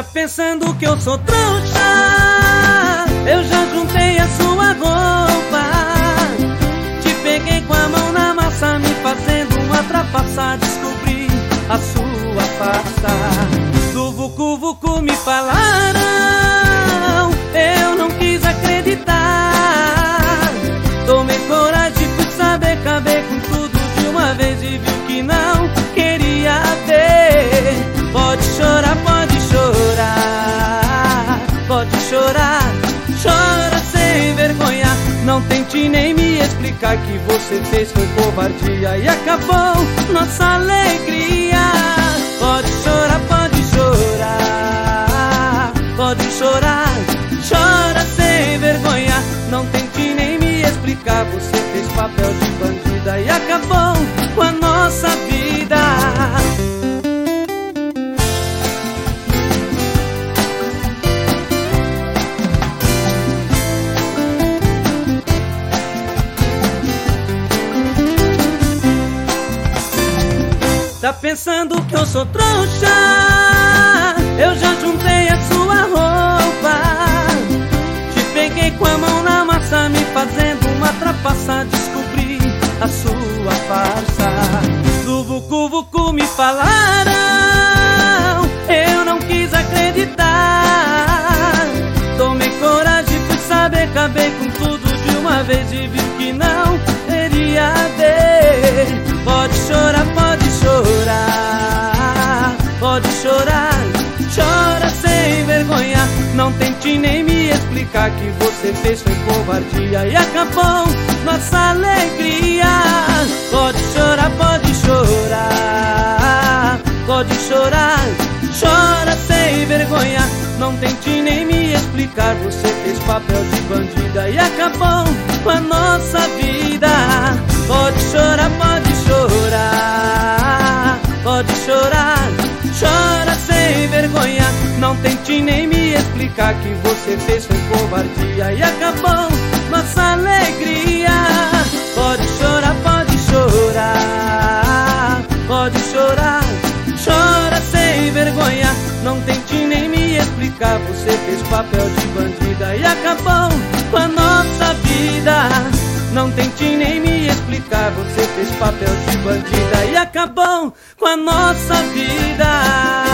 Tá pensando que eu sou trouxa? Eu já juntei a sua roupa. Te peguei com a mão na massa, me fazendo uma trapaça. Descobri a sua farsa. Do vucu vucu me falaram, eu não quis acreditar. Tomei coragem, fui saber, acabei com tudo de uma vez e viu que não queria ver. Pode chorar, pode chorar, pode chorar, chora sem vergonha. Não tente nem me explicar que você fez foi covardia e acabou nossa alegria. Pode chorar, pode chorar, pode chorar, chora sem vergonha. Não tente nem me explicar, você fez papel de bandida e acabou com a nossa vida. Tá pensando que eu sou trouxa? Eu já juntei a sua roupa. Te peguei com a mão na massa, me fazendo uma trapaça. Descobri a sua farsa. Do vucu vucu me falaram, eu não quis acreditar. Tomei coragem, fui saber, acabei com tudo de uma vez e viu que não queria ver. Pode chorar, pode chorar, pode chorar, chora sem vergonha. Não tente nem me explicar que você fez foi covardia e acabou nossa alegria. Pode chorar, pode chorar, pode chorar, chora sem vergonha. Não tente nem me explicar, você fez papel de bandida e acabou com a nossa vida. Pode chorar, pode chorar, pode chorar, chora sem vergonha. Não tente nem me explicar que você fez foi covardia e acabou nossa alegria. Pode chorar, pode chorar, pode chorar, chora sem vergonha. Não tente nem me explicar, você fez papel de bandida e acabou com a nossa vida. Não tente nem me explicar, você fez papel de bandida e acabou com a nossa vida.